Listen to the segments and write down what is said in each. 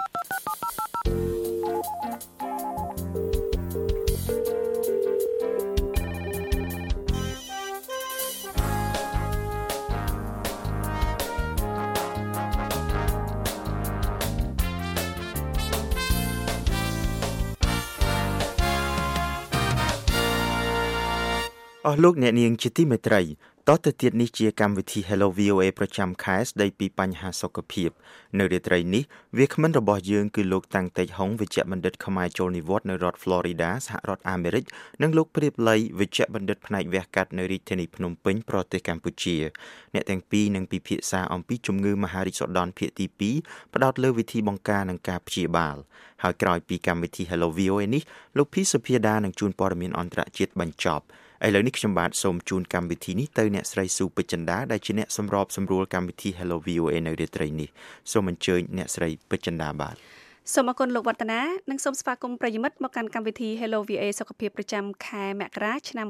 អស់លោកអ្នកនាងជាទីមេត្រីតទៅទៀតនេះជាកម្មវិធី Hello VOA ប្រចាំខែស្ដីពីបញ្ហាសុខភាពនៅរាត្រីនេះវាគ្មិនរបស់យើងគឺលោកតាំងតេជហុងវិជ្ជបណ្ឌិតខ្មែរចូលនិវត្តន៍នៅរដ្ឋ Florida សហរដ្ឋអាមេរិកនិងលោកព្រាបលីវិជ្ជបណ្ឌិតផ្នែកវះកាត់នៅរាជធានីភ្នំពេញប្រទេសកម្ពុជាអ្នកទាំងពីរនឹងពិភាក្សាអំពីជំងឺមហារីកសុដន់ភាគទី2ផ្ដោតលើវិធីបង្ការនិងការព្យាបាលហើយក្រោយពីកម្មវិធី Hello VOA នេះលោកភីសុភាដានឹងជួនព័ត៌មានអន្តរជាតិបញ្ចប់ឥឡូវនេះខ្ញុំបាទសូមជូនកម្មវិធីនេះទៅអ្នកស្រីស៊ូពេជ្រចិន្តាដែលជាអ្នកសម្របសម្រួលកម្មវិធី Hello VOA នៅរាត្រីនេះសូមអញ្ជើញអ្នកស្រីពេជ្រចិន្តាបាទសូមអរគុណលោកវឌ្ឍនានិងសូមស្វាគមន៍ប្រិយមិត្តមកកាន់កម្មវិធី Hello VA សុខភាពប្រចាំខែមករាឆ្នាំ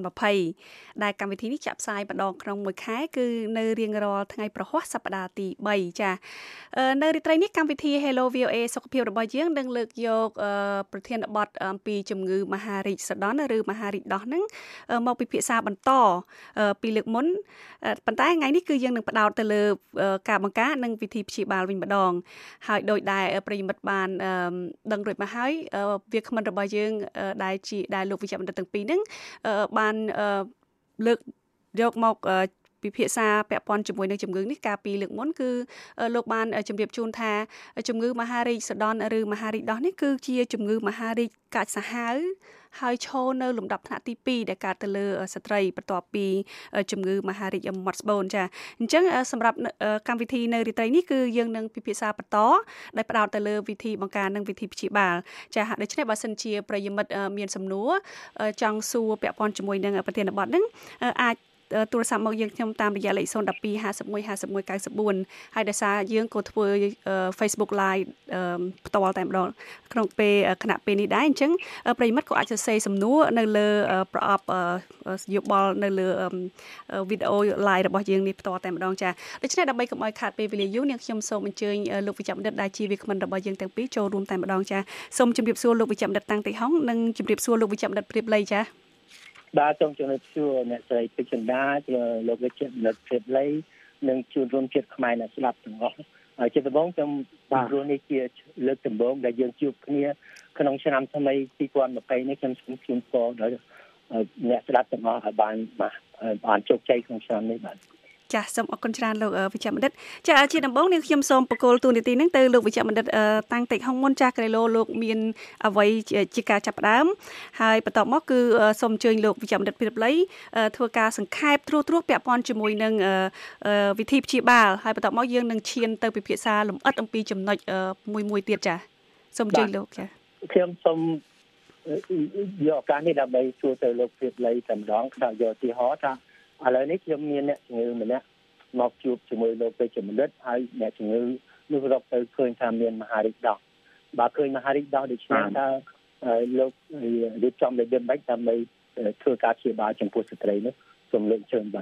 2020ដែលកម្មវិធីនេះចាក់ផ្សាយម្ដងក្នុងមួយខែគឺនៅរៀងរាល់ថ្ងៃប្រហ័សសប្តាហ៍ទី3ចានៅរាត្រីនេះកម្មវិធី Hello VA សុខភាពរបស់យើងនឹងលើកយកប្រធានបទអំពីជំងឺមហារីកសុដន់ឬមហារីកដោះហ្នឹងមកពិភាក្សាបន្តពីលើកមុនប៉ុន្តែថ្ងៃនេះគឺយើងនឹងផ្ដោតទៅលើការបង្ការនិងវិធីព្យាបាលវិញម្ដងហើយដោយដែលប្រិយមិត្តបានដឹងរួចមកហើយវាគ្មិនរបស់យើងដែលលោកវិជ្ជបណ្ឌិតទាំងពីរហ្នឹងបានលើកយកមកពិភាក្សាពាក់ព័ន្ធជាមួយនឹងជំងឺនេះកាលពីលើកមុនគឺលោកបានជម្រាបជូនថាជំងឺមហារីកសុដន់ឬមហារីកដោះនេះគឺជាជំងឺមហារីកកាចសាហាវហើយឈរនៅលំដាប់ថ្នាក់ទី2ដែលកើតទៅលើស្ត្រីបន្ទាប់ពីជំងឺមហារីកមាត់ស្បូនចាអញ្ចឹងសម្រាប់កម្មវិធីនៅរាត្រីនេះគឺយើងនឹងពិភាក្សាបន្តដែលផ្ដោតទៅលើវិធីបង្ការនិងវិធីព្យាបាលចាដូច្នេះបើសិនជាប្រិយមិត្តមានសំណួរចង់សួរពាក់ព័ន្ធជាមួយនឹងប្រធានបទហ្នឹងអាចទូរស័ព្ទមកយើងខ្ញុំតាមរយៈលេខ012 51 51 94ហើយដោយសារយើងក៏ធ្វើ Facebook Live ផ្ទាល់តែម្ដងក្នុងពេលគណៈពេលនេះដែរអញ្ចឹងប្រិយមិត្តក៏អាចសរសេរសំណួរនៅលើប្រអប់យោបល់នៅលើវីដេអូ Live របស់យើងនេះផ្ទាល់តែម្ដងចាដូច្នេះដើម្បីកុំឲ្យខាតពេលវេលាយូរនាងខ្ញុំសូមអញ្ជើញលោកវិជ្ជបណ្ឌិតដែលជាវាគ្មិនរបស់យើងទាំងពីរចូលរួមតែម្ដងចាសូមជម្រាបសួរលោកវិជ្ជបណ្ឌិតតាំងតេហុងនិងជម្រាបសួរលោកវិជ្ជបណ្ឌិតព្រាបលីចាបាទសូមជម្រាបសួរអ្នកស្រីពេជ្រចិន្តាលោកវិជ្ជបណ្ឌិតព្រាបលីនិងជួនរួមជាតិខ្មែរអ្នកស្ដាប់ទាំងអស់ហើយជាដំបូងខ្ញុំបាទព្រោះនេះជាលើកដំបូងដែលយើងជួបគ្នាក្នុងឆ្នាំថ្មី2020នេះខ្ញុំសូមជូនពរដល់អ្នកស្ដាប់ទាំងអស់ឲ្យបានជោគជ័យក្នុងឆ្នាំនេះបាទចាសសូមអរគុណច្រើនលោកវិជ្ជបណ្ឌិតចាជាដំបូងនាងខ្ញុំសូមបកគោលទូនីតិហ្នឹងទៅលោកវិជ្ជបណ្ឌិតតាំងតេជហុងមុនចាស់ក្រេឡូលោកមានអ្វីជាការចាប់ផ្ដើមហើយបន្ទាប់មកគឺសូមអញ្ជើញលោកវិជ្ជបណ្ឌិតព្រាបលីធ្វើការសង្ខេបត្រួសពាក់ព័ន្ធជាមួយនឹងវិធីព្យាបាលហើយបន្ទាប់មកយើងនឹងឈានទៅពិភាក្សាលម្អិតអំពីចំណុចមួយទៀតចាសូមអញ្ជើញលោកចាខ្ញុំសូមយកឱកាសនេះដើម្បីសួរទៅលោកព្រាបលីតែម្ដងខ្ញុំយកទីហោថាឥឡូវនេះខ្ញុំមានអ្នកជំងឺម្នាក់មកជួបជាមួយលោកពេជ្របណ្ឌិតហើយអ្នកជំងឺនោះរកទៅឃើញថាមានមហារីកដោះបើឃើញមហារីកដោះដូច្នេះតើលោករៀបចំរបៀបម៉េចដើម្បីធ្វើការព្យាបាលចំពោះស្ត្រីនោះសូមលើកជើង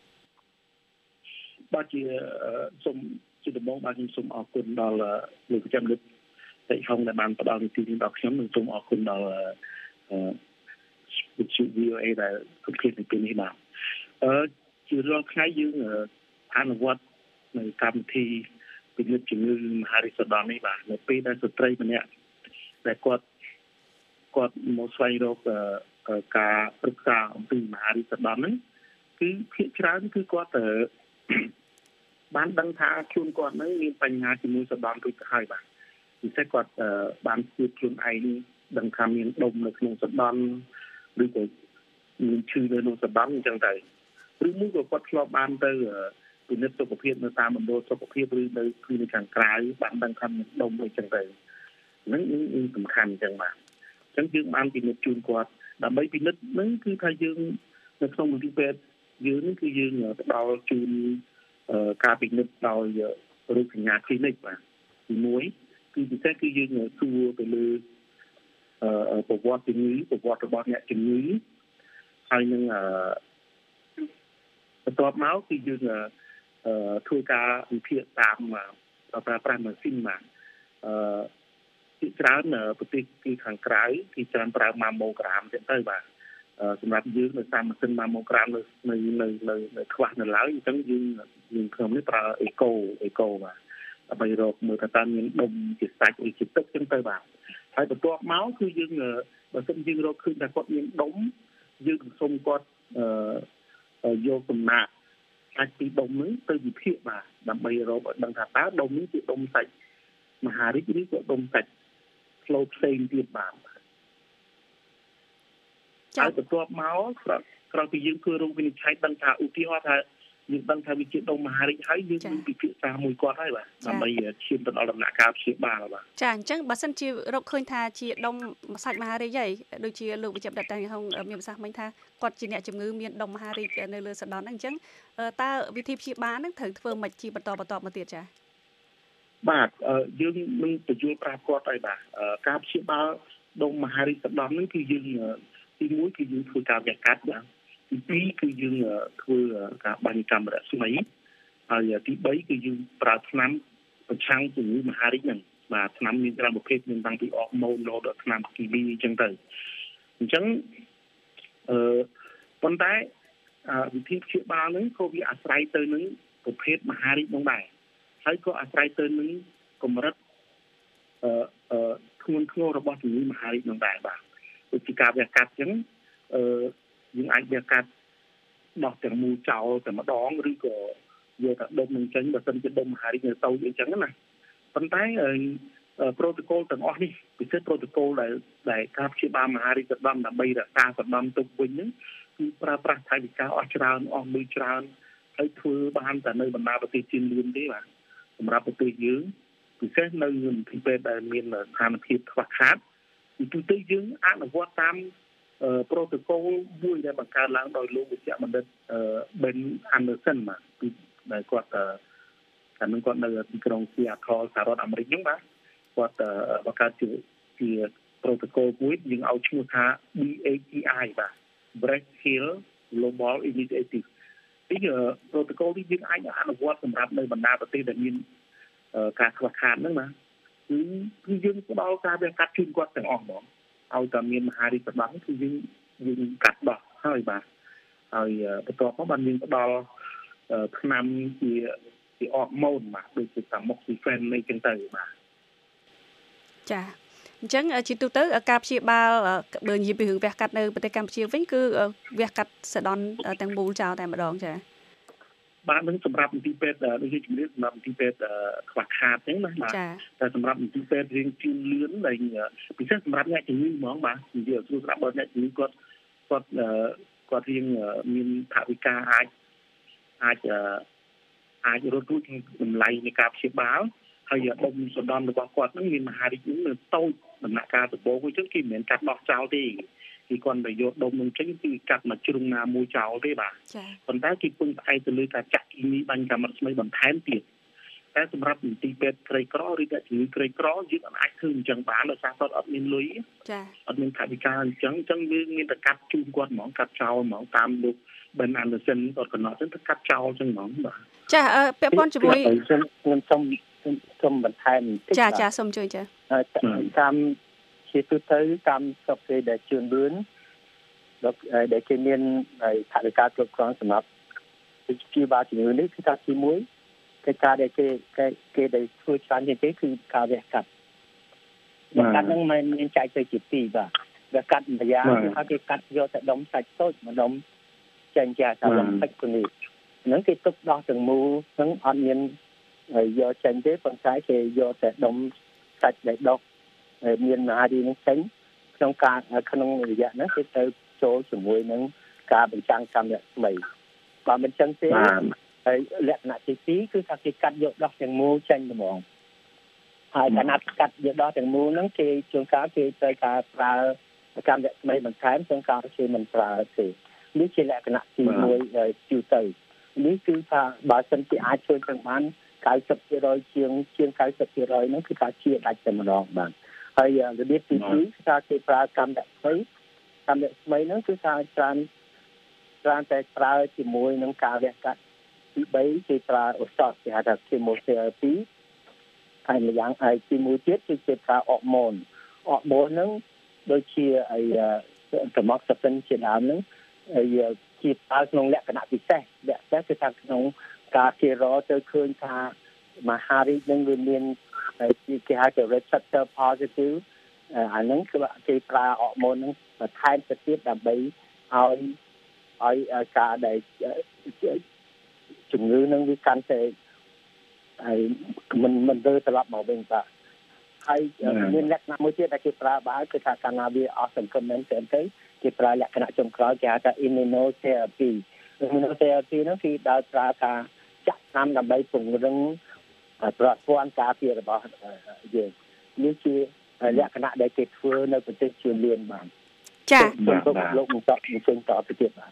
បាទជាសូមជាដំបូងបាទខ្ញុំសូមអរគុណដល់លោកវិជ្ជបណ្ឌិតតេជហុងដែលបានផ្ដល់នីតិនេះដល់ខ្ញុំនិងសូមអរគុណដល់វិទ្យុ VOA ដែលគ្រប់គ្រងនៅពេលនេះបាទជារាល់ថ្ងៃយើងអនុវត្តនៅកម្មវិធីពិនិត្យជំងឺមហារីកសុដន់នេះបាទនៅពេលដែលស្ត្រីម្នាក់ដែលគាត់មកស្វែងរកការប្រឹក្សាអំពីមហារីកសុដន់ហ្នឹងគឺភាគច្រើនគឺគាត់បានដឹងថាខ្លួនគាត់ហ្នឹងមានបញ្ហាជាមួយសុដន់រួចទៅហើយបាទពិសេសគាត់បានជួបខ្លួនឯងដឹងថាមានដុំនៅក្នុងសុដន់ឬក៏មានឈឺនៅក្នុងសុដន់អញ្ចឹងទៅឬមួយក៏គាត់ធ្លាប់បានទៅពិនិត្យសុខភាពនៅតាមមណ្ឌលសុខភាពឬនៅខាងក្រៅបានដឹងថាមានដុំអីចឹងទៅហ្នឹងសំខាន់អញ្ចឹងបាទអញ្ចឹងយើងបានពិនិត្យជូនគាត់ដើម្បីពិនិត្យហ្នឹងគឺថាយើងនៅក្នុងមន្ទីរពេទ្យយើងនេះគឺយើងផ្ដល់ជូនការពិនិត្យដោយរោគសញ្ញាគ្លីនិកបាទទី1គឺពិសេសគឺយើងសួរទៅលើប្រវត្តិជំងឺប្រវត្តិរបស់អ្នកជំងឺហើយនឹងបន្ទាប់មកគឺយើងធ្វើការវិភាគតាមប្រើប្រាស់ម៉ាស៊ីនបាទច្រើនប្រទេសទីខាងក្រៅគេច្រើនប្រើម៉ាម៉ូក្រាមទៅបាទសម្រាប់យើងនៅតាមម៉ាស៊ីនម៉ាម៉ូក្រាមនៅខ្វះនៅឡើយអញ្ចឹងយើងខ្ញុំនេះប្រើអេកូបាទដើម្បីរកមើលថាតើមានដុំជាសាច់ឬជាទឹកអញ្ចឹងទៅបាទហើយបន្ទាប់មកគឺយើងបើសិនយើងរកឃើញថាគាត់មានដុំយើងសូមគាត់យកសំណាក់សាច់ពីដុំហ្នឹងទៅវិភាគបាទដើម្បីរកឲ្យដឹងថាតើដុំនេះជាដុំសាច់មហារីកឬក៏ដុំសាច់ផ្លូវផ្សេងទៀតបាទហើយបន្ទាប់មកក្រោយពីយើងធ្វើរោគវិនិច្ឆ័យដឹងថាឧទាហរណ៍ថាយើងដឹងថាវាជាដុំមហារីកហើយយើងនឹងពិភាក្សាមួយគាត់ហើយបាទដើម្បីឈានទៅដល់ដំណាក់កាលព្យាបាលបាទចាអញ្ចឹងបើសិនជារកឃើញថាជាដុំសាច់មហារីកហើយដូចជាលោកវិជ្ជបណ្ឌិតតាំងហុងមានប្រសាសន៍មិញថាគាត់ជាអ្នកជំងឺមានដុំមហារីកនៅលើសណ្ដន់ហ្នឹងអញ្ចឹងតើវិធីព្យាបាលហ្នឹងត្រូវធ្វើម៉េចជាបន្តមកទៀតចាបាទយើងនឹងបញ្យល់ប្រាប់គាត់ហើយបាទការព្យាបាលដុំមហារីកសណ្ដន់ហ្នឹងគឺយើងទី1គឺយើងធ្វើការវះកាត់បាទទី2គឺយើងធ្វើការបាញ់កាំរស្មីហើយទី3គឺយើងប្រើថ្នាំប្រឆាំងជំងឺមហារីកហ្នឹងបាទថ្នាំមានច្រើនប្រភេទមានតាំងពីអរម៉ូនរហូតដល់ថ្នាំគីមីអញ្ចឹងទៅអញ្ចឹងប៉ុន្តែវិធីព្យាបាលហ្នឹងក៏វាអាស្រ័យទៅនឹងប្រភេទមហារីកហ្នឹងដែរហើយក៏អាស្រ័យទៅនឹងកម្រិតធ្ងន់ធ្ងររបស់ជំងឺមហារីកហ្នឹងដែរបាទដូចជាការវះកាត់អញ្ចឹងយើងអាចវះកាត់ដោះទាំងមូលចោលតែម្ដងឬក៏យកតែដុំនឹងចេញបើមិនជាដុំមហារីកនៅតូចអញ្ចឹងណាប៉ុន្តែប្រូតូកូលទាំងអស់នេះពិសេសប្រូតូកូលដែលការព្យាបាលមហារីកសណ្ដន់ដើម្បីរក្សាសណ្ដន់ទុកវិញហ្នឹងគឺប្រើប្រាស់ថវិកាអស់ច្រើនអស់លុយច្រើនហើយធ្វើបានតែនៅបណ្ដាប្រទេសជឿនលឿនទេបាទសម្រាប់ប្រទេសយើងពិសេសនៅទីពេទ្យដែលមានស្ថានភាពខ្វះខាតគឺទៅយើងអនុវត្តតាមប្រូតូកូលមួយដែលបង្កើតឡើងដោយលោកវិជ្ជបណ្ឌិត Ben Anderson បាទគឺដែលគាត់កាលនោះគាត់នៅទីក្រុង Seattle សហរដ្ឋអាមេរិកហ្នឹងបាទគាត់បង្កើតជាប្រូតូកូលមួយយើងឲ្យឈ្មោះថា BAGI បាទ Breast Heal Global Initiative ទីប្រូតូកូលនេះយើងអាចអនុវត្តសម្រាប់នៅបណ្ដាប្រទេសដែលមានការខ្វះខាតហ្នឹងណាគឺយើងផ្ដល់ការវះកាត់ជូនគាត់ទាំងអស់ហ្មងឲ្យតែមានមហារីកសណ្ដន់គឺយើងកាត់ដោះហើយបាទហើយបន្ទាប់មកបានយើងផ្ដល់ថ្នាំជាអរម៉ូនបាទដូចជាតាម៉ុកស៊ីហ្វេននេះចឹងទៅបាទចាអញ្ចឹងជាទូទៅការព្យាបាលបើនិយាយពីរឿងវះកាត់នៅប្រទេសកម្ពុជាវិញគឺវះកាត់សណ្ដន់ទាំងមូលចោលតែម្ដងចាបាទនឹងសម្រាប់មន្ទីរពេទ្យដូចជាជំរាបសម្រាប់មន្ទីរពេទ្យខ្វះខាតអញ្ចឹងណាបាទតែសម្រាប់មន្ទីរពេទ្យរៀងជឿនលឿនដែលពិសេសសម្រាប់អ្នកជំងឺហ្មងបាទនិយាយឲ្យស្រួលស្រាប់បើអ្នកជំងឺគាត់រៀងមានថវិកាអាចរត់រួចក្នុងតម្លៃនៃការព្យាបាលហើយដុំសណ្ដន់របស់គាត់នឹងមានមហារីកនឹងនៅតូចដំណាក់កាលដំបូងអញ្ចឹងគេមិនមែនកាត់ដោះចោលទេគេគាត់តែយកដុំនឹងចេញគឺកាត់មកជ្រុងណាមួយចោលទេបាទប៉ុន្តែគេពឹងផ្អែកទៅលើការចាក់គីមីបាញ់កាំរស្មីបន្ថែមទៀតតែសម្រាប់មន្ទីរពេទ្យក្រីក្រឬអ្នកជំងឺក្រីក្រយើងអាចធ្វើអញ្ចឹងបានដោយសារគាត់អត់មានលុយចាអត់មានថវិកាអញ្ចឹងយើងមានតែកាត់ជូនគាត់ហ្មងកាត់ចោលហ្មងតាមលោក Ben Anderson គាត់កំណត់ទៅកាត់ចោលអញ្ចឹងហ្មងបាទចាពាក់ព័ន្ធជាមួយខ្ញុំសូមបន្ថែមបន្តិចចាសូមជួយចាតាមជាទូទៅតាមស្រុកគេដែលជឿនលឿនដែលគេមានថវិកាគ្រប់គ្រាន់សម្រាប់ព្យាបាលជំងឺនេះគឺថាទី1កិច្ចការដែលគេដែលធ្វើច្រើនជាងគេគឺការវះកាត់ហ្នឹងមិនមានចែកទៅជាពីរបាទវះកាត់ម្យ៉ាងគឺថាគេកាត់យកតែដុំសាច់តូចមួយដុំចេញជាថាដុំសាច់គូនេះហ្នឹងគេទុកដោះទាំងមូលហ្នឹងអត់មានយកចេញទេប៉ុន្តែគេយកតែដុំសាច់ដែលដុះមានមហារីកនឹងចេញក្នុងរយៈហ្នឹងគេទៅចូលជាមួយនឹងការបញ្ចាំងកម្មរស្មីបើមិនចឹងទេហើយលក្ខណៈទី2គឺថាគេកាត់យកដោះទាំងមូលចេញហ្មងហើយខណៈកាត់យកដោះទាំងមូលហ្នឹងគេជួនកាលគេត្រូវការប្រើកម្មរស្មីបន្ថែមជួនកាលគេមិនប្រើទេនេះជាលក្ខណៈទី1ទូទៅនេះគឺថាបើសិនជាអាចជួយទាំងបាន90% ជាង90% ហ្នឹងគឺថាជាដាច់តែម្ដងបាទហើយរបៀបទី2គឺថាគេប្រើកម្មរស្មីហ្នឹងគឺថាច្រើនតែប្រើជាមួយនឹងការវះកាត់ទី3គេប្រើឱសថគេហៅថា chemotherapy ហើយម្យ៉ាងហើយទីមួយទៀតគឺគេប្រើអរម៉ូនហ្នឹងដូចជាសម្រាប់សិនជាដើមហ្នឹងហើយជាប្រើក្នុងលក្ខណៈពិសេសគឺថាក្នុងការគេរកទៅឃើញថាមហារីកនឹងវាមានគេហៅថា receptor positive អាហ្នឹងគឺគេប្រើអរម៉ូនហ្នឹងបន្ថែមទៅទៀតដើម្បីឲ្យការដែលជំងឺនឹងវាកាន់តែហើយមិនទៅត្រឡប់មកវិញបាទហើយមានលក្ខណៈមួយទៀតដែលគេប្រើបានគឺថាកាលណាវាអស់សង្ឃឹមមែនទែនទៅគេប្រើលក្ខណៈចុងក្រោយគេហៅថា immunotherapy ហ្នឹងគឺដោយប្រើការចាក់ថ្នាំដើម្បីពង្រឹងប្រព័ន្ធការពាររបស់យើងនេះជាលក្ខណៈដែលគេធ្វើនៅប្រទេសជឿនលឿនបានចាលោកបន្តទៅទៀតបាទ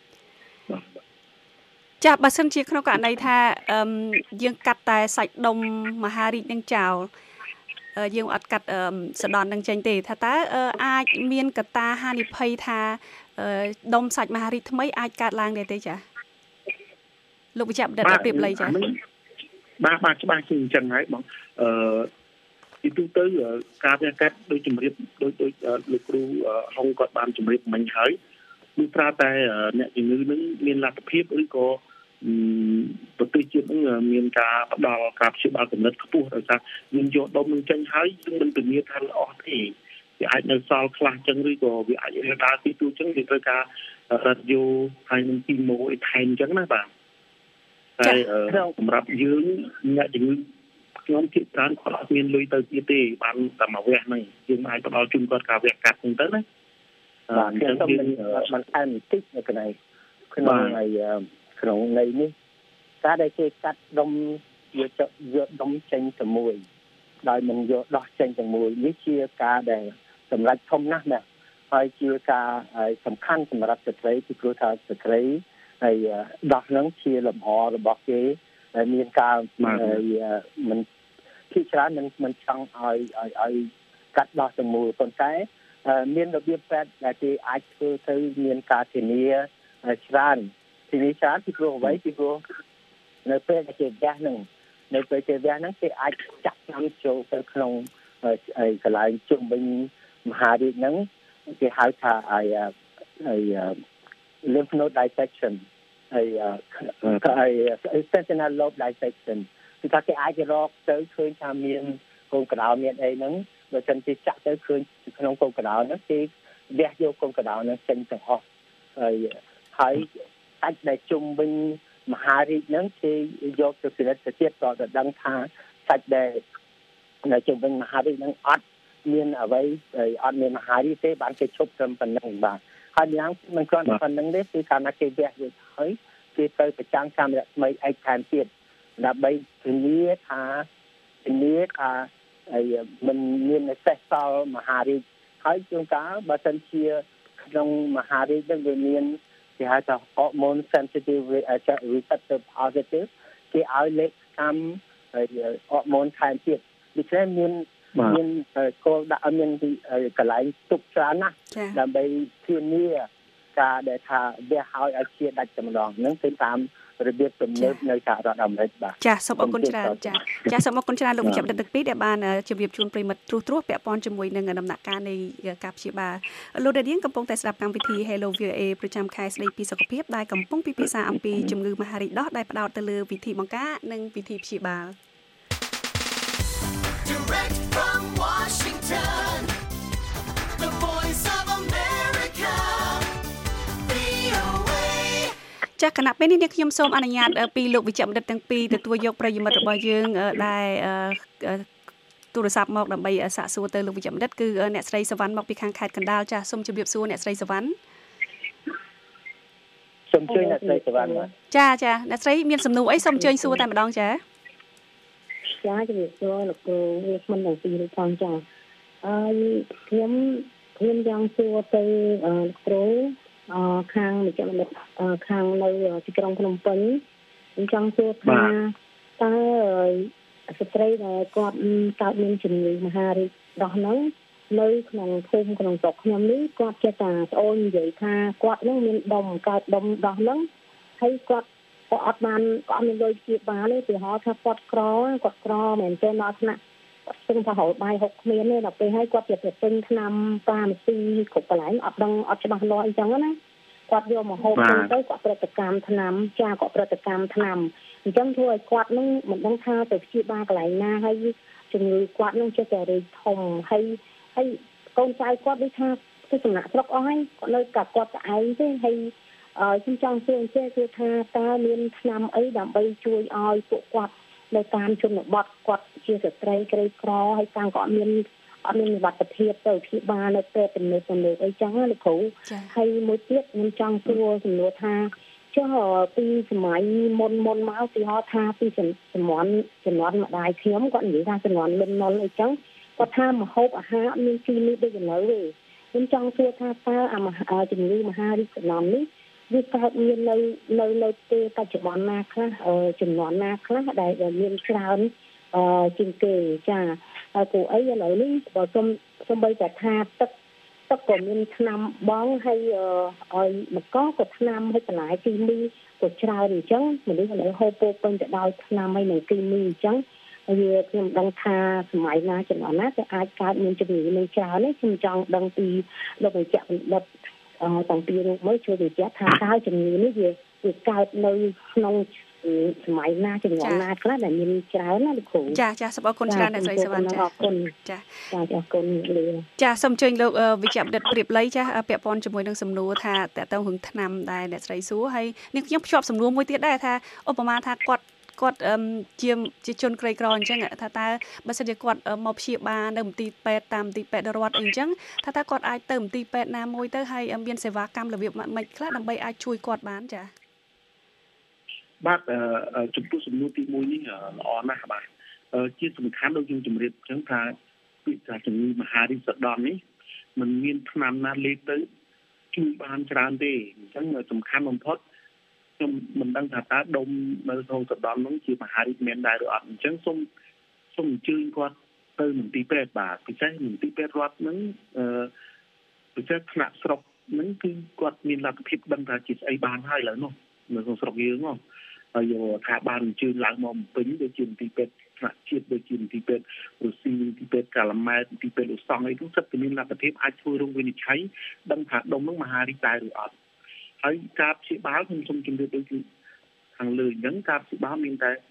ចាបើសិនជាក្នុងករណីថាយើងកាត់តែសាច់ដុំមហារីកនឹងចោលយើងអត់កាត់សដននឹងចេញទេថាតើអាចមានកត្តាហានិភ័យថាដុំសាច់មហារីកថ្មីអាចកើតឡើងដែរទេចាលោកវិជ្ជបណ្ឌិតប្រៀបល័យចាបាទច្បាស់ជាអញ្ចឹងហើយបងទីទូទៅការវះកាត់ដោយជំរាបដោយលោកគ្រូហុងគាត់បានជំរាបមិញហើយគឺប្រើតែអ្នកជំងឺនឹងមានលទ្ធភាពឬក៏ប្រទេសជាតិនឹងមានការផ្ដល់ការព្យាបាលកម្រិតខ្ពស់ដោយសារយើងយកដុំនឹងចេញហើយយើងមិនធានាថាល្អទេវាអាចនៅសល់ខ្លះចឹងឬក៏វាអាចរដាទីទូចឹងវាត្រូវការរ៉ាឌីយ៉ូហើយនឹងគីម៉ូអីថែមចឹងណាបាទតែសម្រាប់យើងអ្នកជំងឺខ្ញុំគិតថាគាត់អត់មានលុយទៅទៀតទេបានតែមកវះហ្នឹងយើងអាចផ្ដល់ជូនគាត់ការវះកាត់ហ្នឹងទៅណាបាទខ្ញុំមិនថែមបន្តិចនៅកន្លែងក្នុងន័យនេះការដែលគេកាត់ដុំយកដុំចេញទៅមួយដោយមិនយកដោះចេញទាំងមួយនេះជាការដែលសម្រាប់ធំណាស់ណាហើយជាការសំខាន់សម្រាប់ស្ត្រីពីព្រោះថាស្ត្រីហើយដោះហ្នឹងជាលំហរបស់គេដែលមានការមិនភាគច្រើនមិនចង់ឲ្យកាត់ដោះទាំងមូលប៉ុន្តែមានរបៀបពេទ្យដែលគេអាចធ្វើទៅមានការធានាច្រើនពីព្រោះអ្វីពីព្រោះនៅពេលដែលគេវះហ្នឹងគេអាចចាក់ថ្នាំចូលទៅក្នុងកន្លែងជុំវិញមហារីកហ្នឹងគេហៅថាlymph node dissection ហើយsentinel lobe dissection គឺថាគេអាចរកទៅឃើញថាមានកូនកណ្ដៅមានអីហ្នឹងបើមិនគេចាក់ទៅឃើញក្នុងកូនកណ្ដៅហ្នឹងគេវះយកកូនកណ្ដៅហ្នឹងចេញទាំងអស់ហើយសាច់ដែលជុំវិញមហារីកហ្នឹងគេយកទៅពិនិត្យទៅទៀតក៏ទៅដឹងថាសាច់ដែលនៅជុំវិញមហារីកហ្នឹងអត់មានអ្វីអត់មានមហារីកទេបានគេឈប់ត្រឹមប៉ុណ្្នឹងបាទហើយយ៉ាងមិនគ្រាន់តែប៉ុណ្្នឹងទេគឺកាលណាគេវះរួចហើយគេទៅប្រចាំកាមេរ៉ាថ្មីឯកថែមទៀតដើម្បីធានាថាមិនមានសេសសល់មហារីកហើយជួនកាលបើសិនជាក្នុងមហារីកនឹងវាមានគេហៅថា hormone sensitive receptor positive គេឲ្យលេខតាមhormone ថែមទៀតដូច្នេះមានគោលដាក់មានកន្លែងទុកច្រើនណាស់ដើម្បីធានាការដែលថាវាឲ្យជាដាច់តែម្ដងហ្នឹងគឺតាមរបៀបទំនើបនៅសហរដ្ឋអាមេរិកបាទចាសូមអរគុណច្រើនចាសូមអរគុណច្រើនលោកវិជ្ជបណ្ឌិតទាំងពីរដែលបានជម្រាបជូនប្រិមិត្តត្រួសពាក់ព័ន្ធជាមួយនឹងដំណាក់កាលនៃការព្យាបាលលោកដានៀងកំពុងតែស្ដាប់កម្មវិធី Hello VOA ប្រចាំខែស្ដីពីសុខភាពដែលកំពុងពិភាក្សាអំពីជំងឺមហារីកដោះដែលផ្ដោតទៅលើវិធីបង្ការនិងវិធីព្យាបាល Direct from Washington The Voice of America VOA ចាគណៈពេលនេះខ្ញុំសូមអនុញ្ញាតពីលោកវិជ្ជបណ្ឌិតទាំងពីរទទួលយកប្រិយមិត្តរបស់យើងដែលទូរស័ព្ទមកដើម្បីសាកសួរទៅលោកវិជ្ជបណ្ឌិតគឺអ្នកស្រីសវណ្ណមកពីខាងខេត្តកណ្ដាលចាសូមជម្រាបសួរអ្នកស្រីសវណ្ណសូមជើញអ្នកស្រីសវណ្ណចាអ្នកស្រីមានសំណួរអីសូមជើញសួរតែម្ដងចាជំរាបសួរលោកគ្រូវាមិនទាំងពីរនេះផងចាខ្ញុំចង់សួរទៅលោកគ្រូខាងវិជ្ជបណ្ឌិតខាងនៅទីក្រុងភ្នំពេញខ្ញុំចង់សួរថាតើស្ត្រីដែលគាត់កើតមានជំងឺមហារីកដោះហ្នឹងនៅក្នុងភូមិក្នុងស្រុកខ្ញុំនេះគាត់ចេះតែស្អូននិយាយថាគាត់នឹងមានដុំកើតដុំដោះហ្នឹងហើយគាត់គាត់អត់មានលុយជាបាលទេពីហោថាគាត់ក្រមែនទេដល់ថ្នាក់គាត់ស្ទឹងថារហូតបាយហុកគ្មានទេដល់ពេលហើយគាត់ទៅទិញថ្នាំហ្វាម៉ាស៊ីគ្រប់កន្លែងអត់ច្បាស់លាស់អីចឹងណាគាត់យកមកហូបទៅគាត់ប្រតិកម្មថ្នាំគាត់ប្រតិកម្មថ្នាំអញ្ចឹងធ្វើឲ្យគាត់នឹងមិនដឹងថាទៅព្យាបាលកន្លែងណាហើយជំងឺគាត់នឹងចេះតែរីកធំហើយកូនចៅគាត់ដូចថាទៅសំណាក់ស្រុកអស់ហើយគាត់នៅតែគាត់តែឯងទេហើយខ្ញុំចង់សួរអញ្ចឹងគឺថាតើមានថ្នាំអីដើម្បីជួយឲ្យពួកគាត់នៅតាមជនបទគាត់ជាស្ត្រីក្រីក្រហើយតាំងក៏អត់មានវត្តភាពទៅព្យាបាលនៅពេលទំនេរអីចឹងណាលោកគ្រូហើយមួយទៀតខ្ញុំចង់សួរសំណួរថាចុះពីសម័យមុនមកពីហៅថាពីជំនាន់ម្ដាយខ្ញុំគាត់និយាយថាជំនាន់លន់នល់អីចឹងគាត់ថាម្ហូបអាហារអត់មានទីនេះដូចឥឡូវទេខ្ញុំចង់សួរថាតើជំងឺមហារីកចម្លងនេះវាកើតមាននៅពេលបច្ចុប្បន្នណាខ្លះចំនួនណាខ្លះដែលមានច្រើនជាងគេចាហើយគូអីឥឡូវនេះបើខ្ញុំបីតែថាទឹកក៏មានថ្នាំបងហើយឲ្យមកក៏ថ្នាំឲ្យបន្លែគីមីក៏ច្រើនអញ្ចឹងមនុស្សឥឡូវហូបពោពេញទៅដោយថ្នាំហើយនឹងគីមីអញ្ចឹងវាខ្ញុំដឹងថាសម័យណាចំនួនណាតែអាចកើតមានជំងឺនឹងច្រើននេះខ្ញុំចង់ដឹងពីលោកវិជ្ជបណ្ឌិតតាំងពីរូបមើលជួយបញ្ជាក់ថាតើជំងឺនេះវាកើតនៅក្នុងសម័យណាចំនួនណាខ្លះដែលមានច្រើនណាលោកគ្រូចាសូមអរគុណច្រើនអ្នកស្រីសវណ្ណចាអរគុណចាអរគុណលាចាសូមអញ្ជើញលោកវិជ្ជបណ្ឌិតប្រៀបល័យចាពាក់ព័ន្ធជាមួយនឹងសំណួរថាតើតើរឿងថ្នាំដែលអ្នកស្រីសួរហើយនេះខ្ញុំភ្ជាប់សំណួរមួយទៀតដែរថាឧបមាថាគាត់ជាជនក្រីក្រអញ្ចឹងថាតើបើសិនជាគាត់មកព្យាបាលនៅមន្ទីរពេទ្យតាមមន្ទីរពេទ្យរដ្ឋអីអញ្ចឹងថាតើគាត់អាចទៅមន្ទីរពេទ្យណាមួយទៅហើយមានសេវាកម្មរបៀបម៉េចខ្លះដើម្បីអាចជួយគាត់បានចាបាទចំពោះសំណួរទី1នេះល្អណាស់បាទជាសំខាន់ដូចខ្ញុំជម្រាបអញ្ចឹងថាពីថាជំងឺមហារីកសដននេះมันមានថ្នាំណាលេបទៅជួយបានច្រើនទេអញ្ចឹងសំខាន់បំផុតខ្ញុំមិនដឹងថាតើដុំនៅក្នុងសដននោះជាមហារីកមានដែរឬអត់អញ្ចឹងសូមអញ្ជើញគាត់ទៅមន្ទីរពេទ្យបាទពិសេសមន្ទីរពេទ្យរដ្ឋហ្នឹងពិសេសថ្នាក់ស្រុកហ្នឹងគឺគាត់មានលទ្ធភាពដឹងថាជាស្អីបានហើយឥឡូវនោះនៅក្នុងស្រុកយើងនោះហើយថាបានអញ្ជើញឡើងមកពេញដូចជាមន្ទីរពេទ្យថ្នាក់ជាតិដូចជាមន្ទីរពេទ្យរុស្ស៊ីមន្ទីរពេទ្យកាឡាម៉ែតមន្ទីរពេទ្យឧស្សាហ៍អីនោះសិតតែមានលទ្ធភាពអាចធ្វើរោគវិនិច្ឆ័យដឹងថាដុំនោះមហារីកដែរឬអត់ហើយការព្យាបាលខ្ញុំសូមជម្រាបដូចខាងលើអញ្ចឹងការព្យាបាលមានតែ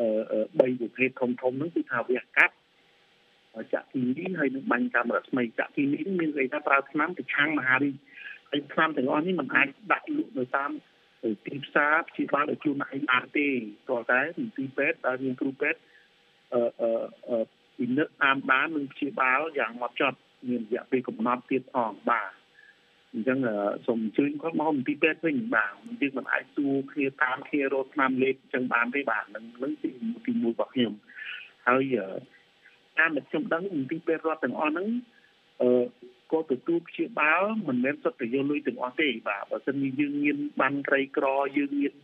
3ប្រភេទធំហ្នឹងគឺថាវះកាត់ចាក់គីមីហើយនឹងបាញ់កាំរស្មីចាក់គីមីមានន័យថាប្រើថ្នាំប្រឆាំងមហារីកហើយថ្នាំទាំងអស់នេះមិនអាចដាក់លក់នៅតាមទីផ្សារព្យាបាលដោយខ្លួនឯងបានទេព្រោះតែមន្ទីរពេទ្យដែលមានគ្រូពេទ្យពិនិត្យតាមដាននិងព្យាបាលយ៉ាងហ្មត់ចត់មានរយៈពេលកំណត់ទៀតផងបាទអញ្ចឹងសូមអញ្ជើញគាត់មកមន្ទីរពេទ្យវិញបាទយើងមិនអាចទូគ្នាតាមគ្នារកថ្នាំលេបអញ្ចឹងបានទេបាទនឹងទី1របស់ខ្ញុំហើយតាមដែលខ្ញុំដឹងមន្ទីរពេទ្យរដ្ឋទាំងអស់ហ្នឹងក៏ទទួលព្យាបាលមិនមែនសុទ្ធតែយកលុយទាំងអស់ទេបាទបើមិនយើងមានបានក្រីក្រយើងមាន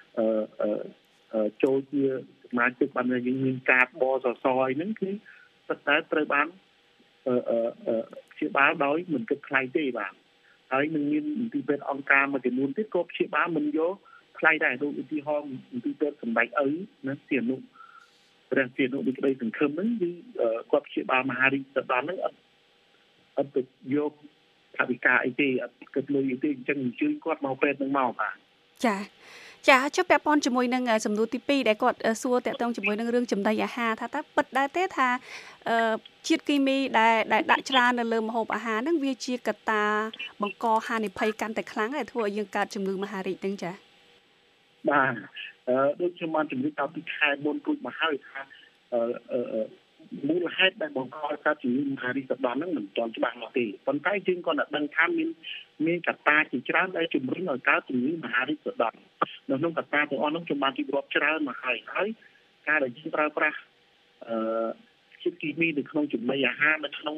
ចូលជាសមាជិកបានយើងមានកាតបសសអីហ្នឹងគឺសុទ្ធតែត្រូវបានព្យាបាលដោយមិនគិតថ្លៃទេបាទហើយនឹងមានមន្ទីរពេទ្យអង្គការមួយចំនួនទៀតក៏ព្យាបាលមិនយកថ្លៃដែរដូចឧទាហរណ៍មន្ទីរពេទ្យសម្ដេចឪណាជាអនុព្រះជាអនុវិក្តីសង្ឃឹមហ្នឹងគឺគាត់ព្យាបាលមហារីកសដនហ្នឹងអត់ទៅយកថាវិការអីទេអត់គិតលុយអីទេអញ្ចឹងអញ្ជើញគាត់មកពេទ្យនឹងមកបាទចាចុះពាក់ព័ន្ធជាមួយនឹងសំណួរទី2ដែលគាត់សួរតាក់ទងជាមួយនឹងរឿងចំណីអាហារថាតើពិតដែរទេថាជាតិគីមីដែលដាក់ច្រើននៅលើម្ហូបអាហារហ្នឹងវាជាកត្តាបង្កហានិភ័យកាន់តែខ្លាំងហើយធ្វើឲ្យយើងកើតជំងឺមហារីកហ្នឹងចាបាទដូចខ្ញុំបានជម្រាបតាំងពីខែមុនរួចមកហើយថាមូលហេតុដែលបង្កឲ្យកើតជំងឺមហារីកសដនហ្នឹងមិនទាន់ច្បាស់មកទេប៉ុន្តែយើងក៏ដឹងថាមានកត្តាជាច្រើនដែលជំរុញឲ្យកើតជំងឺមហារីកសដននៅក្នុងកត្តាទាំងអស់ហ្នឹងខ្ញុំបានរៀបរាប់ច្រើនមកហើយការដែលយើងប្រើប្រាស់ជាតិគីមីនៅក្នុងចំណីអាហារនៅក្នុង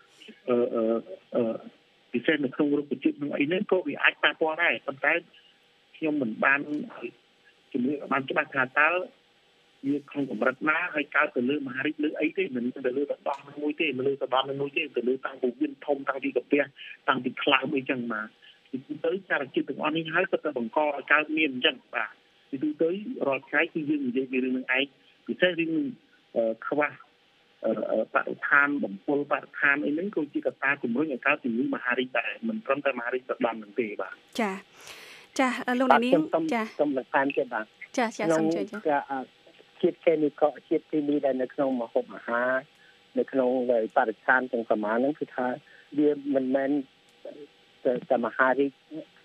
ពិសេសនៅក្នុងរុក្ខជាតិនឹងអីហ្នឹងក៏វាអាចប៉ះពាល់ដែរប៉ុន្តែខ្ញុំមិនបានជំរាបបានច្បាស់ថាតើវាក្នុងកម្រិតណាហើយកើតទៅលើមហារីកលើអីទេមិនទៅលើតែដោះមួយទេលើតែដោះមួយទេទៅលើតាំងពីវាធំតាំងពីកាពះតាំងពីខ្លោបអីចឹងមកទៅសារជាតិទាំងអស់នេះហើយក៏ទៅបង្កឲ្យកើតមានអញ្ចឹងបាទពីទូទៅរាល់ថ្ងៃគឺយើងនិយាយពីរឿងនឹងឯងពិសេសរឿងខ្វះបរិស្ថានបំពុលបរិស្ថានអីហ្នឹងក៏ជាកត្តាជំរុញឲ្យកើតជំងឺមហារីកដែរមិនត្រឹមតែមហារីកសដំនឹងទេបាទចាលោកនាងចាសូមបន្ថែមទៀតបាទចាសូមជួយចាជាតិខេមីកជាតិគីមីដែលនៅក្នុងម្ហូបអាហារនៅក្នុងបរិស្ថានទាំងប្រមាណហ្នឹងគឺថាវាមិនមែនតែមហារីក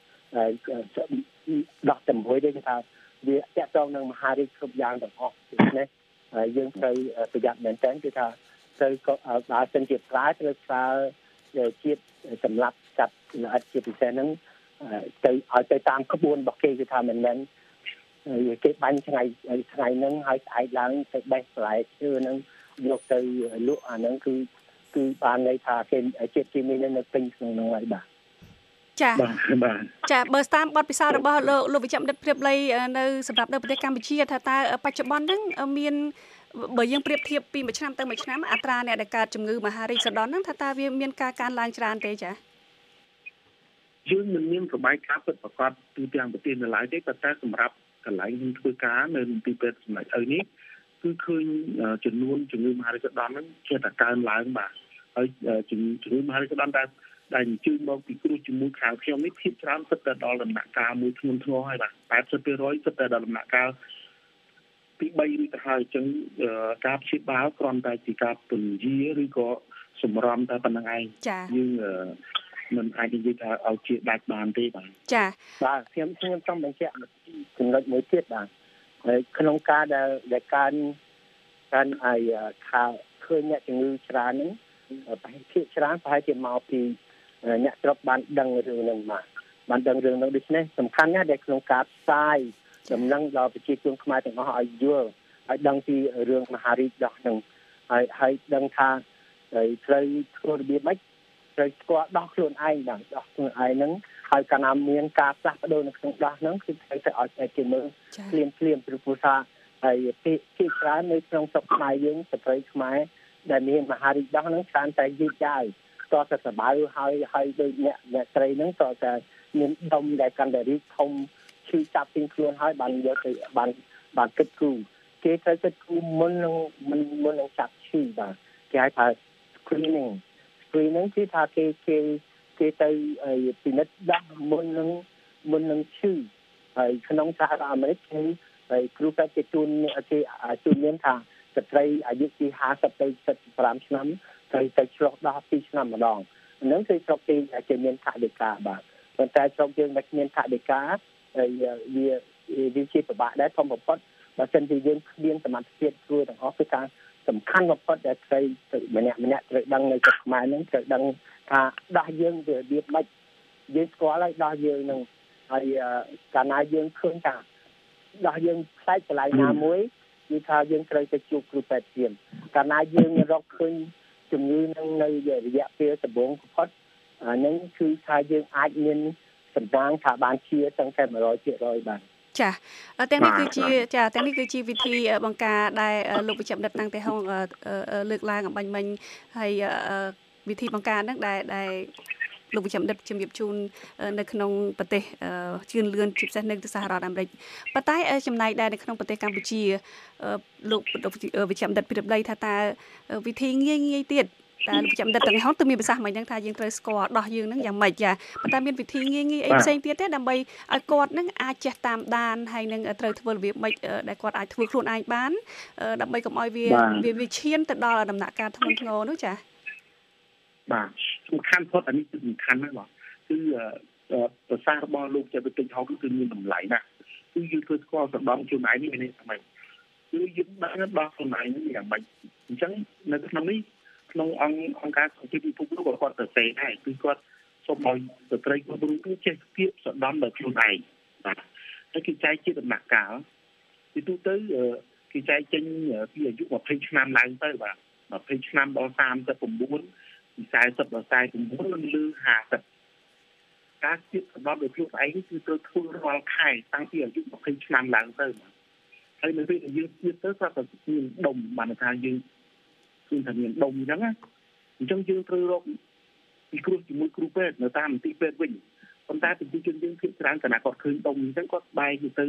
ដោះជាមួយទេគឺថាវាតាក់ទងនឹងមហារីកគ្រប់យ៉ាងទាំងអស់ដូច្នេះយើងត្រូវប្រយ័ត្នមែនទែនគឺថាត្រូវបើសិនជាប្រើត្រូវប្រើជាតិសម្រាប់កាត់ល្អិតជាពិសេសហ្នឹងទៅឲ្យទៅតាមក្បួនរបស់គេគឺថាមិនមែនគេបាញ់ថ្ងៃហ្នឹងហើយស្អែកឡើងទៅបេះផ្លែឈើហ្នឹងយកទៅលក់អាហ្នឹងគឺបានន័យថាគេជាតិគីមីនៅពេញក្នុងហ្នឹងហើយបាទចាបើតាមបទពិសោធន៍របស់លោកវិជ្ជបណ្ឌិតព្រាបលីនៅសម្រាប់នៅប្រទេសកម្ពុជាថាតើបច្ចុប្បន្នហ្នឹងមានបើយើងប្រៀបធៀបពីមួយឆ្នាំទៅមួយឆ្នាំអត្រាអ្នកដែលកើតជំងឺមហារីកសដន់ហ្នឹងថាតើវាមានការកើនឡើងច្រើនទេចាយើងមិនមានរបាយការណ៍ពិតប្រាកដទូទាំងប្រទេសនៅឡើយទេប៉ុន្តែសម្រាប់កន្លែងធ្វើការនៅទីពេទ្យសម្ដេចឪនេះគឺឃើញចំនួនជំងឺមហារីកសដន់ហ្នឹងចេះតែកើនឡើងបាទហើយជំងឺមហារីកសដន់ដែលអញ្ជើញមកពីគ្រោះជាមួយខាងខ្ញុំនេះភាគច្រើនសិតតែដល់ដំណាក់កាលមួយធ្ងន់ធ្ងរហើយបាទ80%សិតតែដល់ដំណាក់កាលទី3ឬទៅហើយអញ្ចឹងការព្យាបាលគ្រាន់តែជាការពន្យាឬក៏សម្រំតែប៉ុណ្្នឹងឯងយើងមិនអាចនិយាយថាឲ្យជាដាច់បានទេបាទបាទខ្ញុំចង់បញ្ជាក់ចំណុចមួយទៀតបាទហើយក្នុងការដែលការឲ្យថាឃើញអ្នកជំងឺច្រើនហ្នឹងប្រហែលជាច្រើនប្រហែលជាមកពីអ្នកស្រុកបានដឹងរឿងហ្នឹងបានដឹងរឿងហ្នឹងដូច្នេះសំខាន់ណាស់ដែលក្នុងការផ្សាយដំណឹងដល់ប្រជាជនខ្មែរទាំងអស់ឲ្យយល់ឲ្យដឹងពីរឿងមហារីកដោះហ្នឹងហើយដឹងថាត្រូវធ្វើរបៀបម៉េចត្រូវស្គាល់ដោះខ្លួនឯងបាទដោះខ្លួនឯងហ្នឹងហើយកាលណាមានការផ្លាស់ប្ដូរនៅក្នុងដោះហ្នឹងគឺត្រូវតែឲ្យតែគេមើលភ្លាមព្រោះថាហើយពីច្រើននៅក្នុងស្រុកខ្មែរយើងស្ត្រីខ្មែរដែលមានមហារីកដោះហ្នឹងច្រើនតែយឺតយ៉ាវតើសបៅហើយដូចអ្នកស្រីហ្នឹងតើតែមានដុំដែលកាន់តែរីកធំឈឺចាប់ពីខ្លួនហើយបានយកទៅបានគិតគូរគេត្រូវគិតគូរមុននឹងចាប់ឈឺបាទគេហៅថា screening គឺថាគេទៅពិនិត្យដោះមុននឹងឈឺហើយក្នុងសហរដ្ឋអាមេរិកគឺហើយគ្រូពេទ្យគេជួនមានថាស្ត្រីអាយុពី50ទៅ75ឆ្នាំត្រូវទៅឆ្លងដោះ2ឆ្នាំម្ដងហ្នឹងគឺស្រុកគេមានថវិកាបាទប៉ុន្តែស្រុកយើងមិនមានថវិកាហើយវាជាពិបាកដែរធំបំផុតបើមិនជាយើងគ្មានសមត្ថភាពធ្វើទាំងអស់គឺការសំខាន់បំផុតដែលស្រីម្នាក់ត្រូវដឹងនៅស្រុកខ្មែរហ្នឹងត្រូវដឹងថាដោះយើងវារបៀបម៉េចយើងស្គាល់ហើយដោះយើងនឹងហើយកាលណាយើងឃើញថាដោះយើងផ្សាយកន្លែងណាមួយគឺថាយើងត្រូវទៅជួបគ្រូពេទ្យព្រាមកាលណាយើងរកឃើញជំងឺនឹងនៅរយៈពេលដំបូងបំផុតហ្នឹងគឺថាយើងអាចមានសម្ដាងថាបានជាទាំងតែ 100% បាទចាទាំងនេះគឺជាវិធីបង្ការដែលលោកវិជ្ជបណ្ឌិតតាំងតែហងលើកឡើងអំបញ្ញមិញហើយវិធីបង្ការហ្នឹងដែលលោកវិជ្ជបណ្ឌិតជំរាបជូននៅក្នុងប្រទេសជឿនលឿនជាពិសេសនៅសហរដ្ឋអាមេរិកប៉ុន្តែចំណែកដែរនៅក្នុងប្រទេសកម្ពុជាលោកវិជ្ជបណ្ឌិតព្រាបលីថាតើវិធីងាយទៀតតែលោកវិជ្ជបណ្ឌិតទាំងហោះទៅមានប្រសាសន៍មិនហ្នឹងថាយើងត្រូវស្គាល់ដោះយើងហ្នឹងយ៉ាងម៉េចចាប៉ុន្តែមានវិធីងាយអីផ្សេងទៀតទេដើម្បីឲ្យគាត់ហ្នឹងអាចចេះតាមដានហើយនឹងត្រូវធ្វើរបៀបម៉េចដែលគាត់អាចធ្វើខ្លួនឯងបានដើម្បីកុំឲ្យវាឈានទៅដល់ដំណាក់កាលធ្ងន់ធ្ងរនោះចាបាទសំខាន់ផុតអានេះគឺសំខាន់ណាស់បាទគឺប្រសាសន៍របស់លោកចេះវិទ្យាហោគឺមានតម្លៃណាស់គឺយើងធ្វើស្គាល់សដំខ្លួនឯងនេះមានន័យថាម៉េចគឺយើងដឹងដល់ខ្លួនឯងនេះយ៉ាងម៉េចអញ្ចឹងនៅក្នុងនេះក្នុងអង្គការសង្គមពិភពលោកគាត់ទៅសេដែរគឺគាត់សូមឲ្យស្ត្រីគ្រប់រូបចេះគៀបសដំដល់ខ្លួនឯងបាទហើយគេចែកជាដំណាក់កាលពីទូទៅគេចែកចេញពីអាយុ20ឆ្នាំឡើងទៅបាទ20ឆ្នាំដល់39ពី40ដល់49និងលើ50ការគៀបសដំដល់ខ្លួនឯងគឺត្រូវធ្វើរាល់ខែតាំងពីអាយុ20ឆ្នាំឡើងទៅបាទហើយនៅពេលដែលយើងគៀបទៅគាត់ទៅមានដុំបានថាយើងគឺថាមានដុំអញ្ចឹងណាអញ្ចឹងយើងត្រូវរកពីគ្រូជាមួយគ្រូពេទ្យនៅតាមមន្ទីរពេទ្យវិញប៉ុន្តែប្រជាជនយើងភាគច្រើនគណៈគាត់ឃើញដុំអញ្ចឹងគាត់បែរទៅ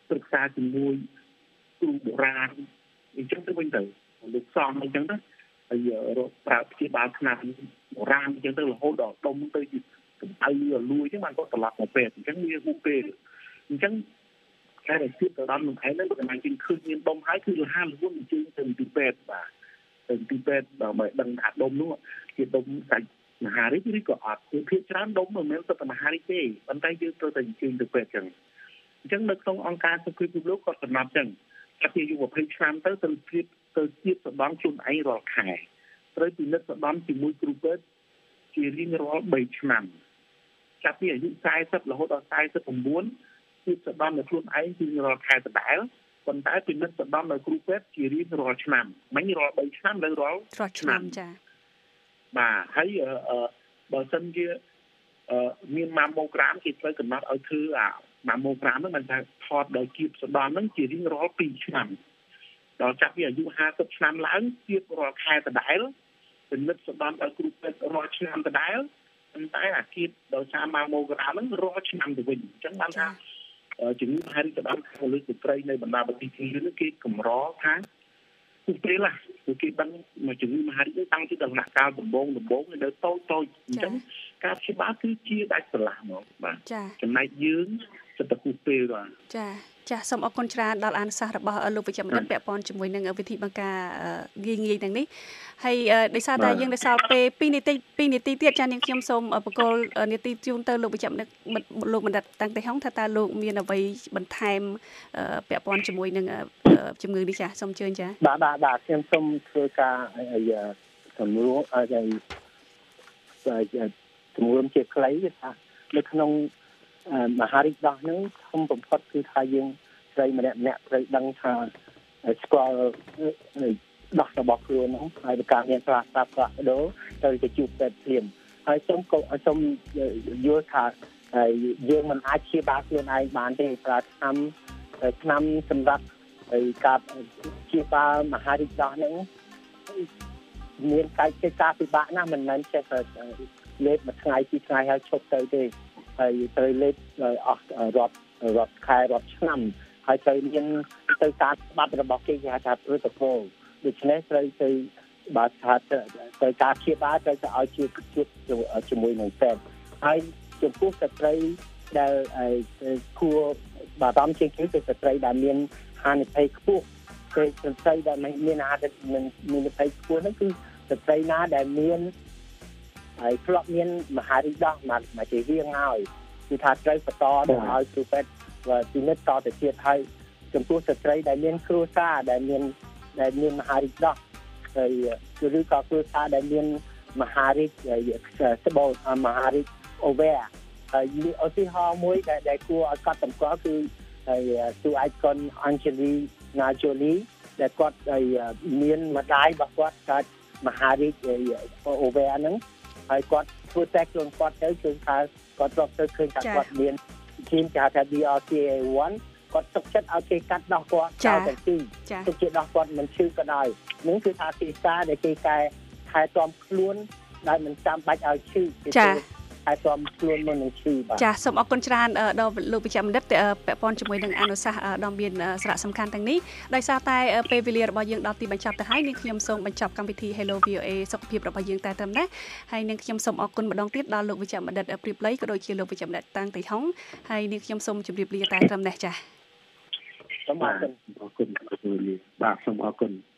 ប្រឹក្សាជាមួយគ្រូបុរាណអញ្ចឹងទៅវិញទៅលោកសំអញ្ចឹងណាហើយរកប្រើព្យាបាលថ្នាំបុរាណអញ្ចឹងទៅរហូតដល់ដុំទៅជាកម្ដៅលួយអញ្ចឹងបានគាត់ត្រឡប់មកពេទ្យអញ្ចឹងវាហួសពេលអញ្ចឹងតែទៀតទៅដល់នឹងឯងហ្នឹងគាត់បានជិះឃើញមានដុំហើយគឺលហាលួនអញ្ជើញទៅទីពេទ្យបាទទៅទីពេទ្យដើម្បីដឹងថាដុំនោះជាដុំសាច់មហារីកឬក៏អត់គឺភាគច្រើនដុំមិនមែនសុទ្ធតែមហារីកទេប៉ុន្តែយើងត្រូវតែអញ្ជើញទៅពេទ្យអញ្ចឹងនៅក្នុងអង្គការសុខភាពពិភពលោកគាត់កំណត់អញ្ចឹងចាប់ពីអាយុ20ឆ្នាំទៅជាតិសណ្ដំខ្លួនឯងរាល់ខែត្រូវពិនិត្យសណ្ដំជាមួយគ្រូពេទ្យជារៀងរាល់3ឆ្នាំចាប់ពីអាយុ40រហូតដល់49ជាតិសណ្ដំនៅខ្លួនឯងគឺរាល់ខែដដែលប៉ុន្តែពិនិត្យសណ្ដំនៅគ្រូពេទ្យជារៀងរាល់ឆ្នាំមិញរាល់3ឆ្នាំឬរាល់ឆ្នាំចា៎បាទហើយបើសិនជាមានម៉ាម៉ូក្រាមគេត្រូវកំណត់ឲ្យធ្វើអាម៉ាម៉ូក្រាមហ្នឹងមិនថាថតដោយគៀបសណ្ដំហ្នឹងជារៀងរាល់2ឆ្នាំដល់ចាប់ពីអាយុ50ឆ្នាំឡើងទៀតរាល់ខែដដែលពិនិត្យសណ្ដំឲ្យគ្រូពេទ្យរាល់ឆ្នាំដដែលប៉ុន្តែអាគៀបដោយសារម៉ាម៉ូក្រាមហ្នឹងរាល់ឆ្នាំទៅវិញអញ្ចឹងបានថាជំងឺមហារីកសណ្ដំខាងលើស្ត្រីនៅបណ្ដាប្រទេសនេះគេកម្រថាគឺពេលណាគឺគេដឹងមកជំងឺមហារីកនេះតាំងពីដំណាក់កាលដំបូងនៅតូចអញ្ចឹងការព្យាបាលគឺជាដាច់ស្រឡះហ្មងបាទចំណែកយើងចិត្តតែគូពេលបាទចាសូមអរគុណច្រើនដល់អានុសាសន៍របស់លោកវិជ្ជបណ្ឌិតពាក់ព័ន្ធជាមួយនឹងវិធីបង្ការងាយទាំងនេះហើយដោយសារតែយើងនៅសល់ពេល2នាទីទៀតចានាងខ្ញុំសូមបកគលនាទីជូនទៅលោកវិជ្ជបណ្ឌិតលោកបណ្ឌិតតាំងទីហុងថាតើលោកមានអ្វីបន្ថែមពាក់ព័ន្ធជាមួយនឹងជំងឺនេះចាសូមអញ្ជើញចាបាទខ្ញុំសូមធ្វើការសម្រួលជំនួយជាខ្លីថានៅក្នុងមហារីកដោះហ្នឹងធំបំផុតគឺថាយើងស្រីម្នាក់ត្រូវដឹងថាស្គាល់ដោះរបស់ខ្លួនហ្នឹងហើយការមានផ្លាស្តាប់ក៏ដូរទៅជួបពេទ្យភ្លាមហើយសូមយល់ថាយើងមិនអាចព្យាបាលខ្លួនឯងបានទេប្រើឆ្នាំសម្រាប់ការព្យាបាលមហារីកដោះហ្នឹងមានការពិបាកណាស់មិនមែនចេះតែលេបមួយថ្ងៃពីរថ្ងៃហើយឈប់ទៅទេហើយត្រូវលេបអស់រាប់ខែរាប់ឆ្នាំហើយត្រូវមានទៅតាមច្បាប់របស់គេគេហៅថា protocol ដូច្នេះត្រូវទៅបើថាទៅការព្យាបាលត្រូវទៅឲ្យជួបជាមួយនឹងពេទ្យហើយចំពោះស្ត្រីដែលគួរបារម្ភជាងគេគឺស្ត្រីដែលមានហានិភ័យខ្ពស់គឺស្ត្រីដែលមានហានិភ័យខ្ពស់ហ្នឹងគឺស្ត្រីណាដែលមានហើយធ្លាប់មានមហារីកដោះមកជារៀងហើយគឺថាត្រូវបន្តទៅឲ្យគ្រូពេទ្យពិនិត្យតទៅទៀតហើយចំពោះស្ត្រីដែលមានគ្រួសារដែលមានមហារីកដោះហើយឬក៏គ្រួសារដែលមានមហារីកស្បោមហារីកអូវែហើយឧទាហរណ៍មួយដែលគួរឲ្យកត់សម្គាល់គឺតួឯកគុណ Angelina Jolie ដែលគាត់មានម្ដាយរបស់គាត់កើតមហារីកអូវែហ្នឹងហើយគាត់ធ្វើតែខ្លួនគាត់ទៅគឺថាគាត់រកទៅឃើញថាគាត់មានជីនគេហៅថា BRCA1 គាត់ទុកចិត្តឲ្យគេកាត់ដោះគាត់ចោលទាំងពីរទុកចិត្តដោះគាត់មិនឈឺក៏ដោយនឹងគឺថាភាសាដែលគេកែថែទាំខ្លួនដែលមិនចាំបាច់ឲ្យឈឺគេថែទាំខ្លួនមុននឹងឈឺបាទចាសូមអរគុណច្រើនដល់លោកវិជ្ជបណ្ឌិតពាក់ព័ន្ធជាមួយនឹងអនុសាសន៍ដ៏មានសារៈសំខាន់ទាំងនេះដោយសារតែពេលវេលារបស់យើងដល់ទីបញ្ចប់ទៅហើយនាងខ្ញុំសូមបញ្ចប់កម្មវិធី Hello VOA សុខភាពរបស់យើងតែត្រឹមនេះហើយនាងខ្ញុំសូមអរគុណម្ដងទៀតដល់លោកវិជ្ជបណ្ឌិតព្រាបលីក៏ដូចជាលោកវិជ្ជបណ្ឌិតតាំងទីហុងហើយនាងខ្ញុំសូមជម្រាបលាតែត្រឹមនេះចាសូមអរគុណបាទសូមអរគុណ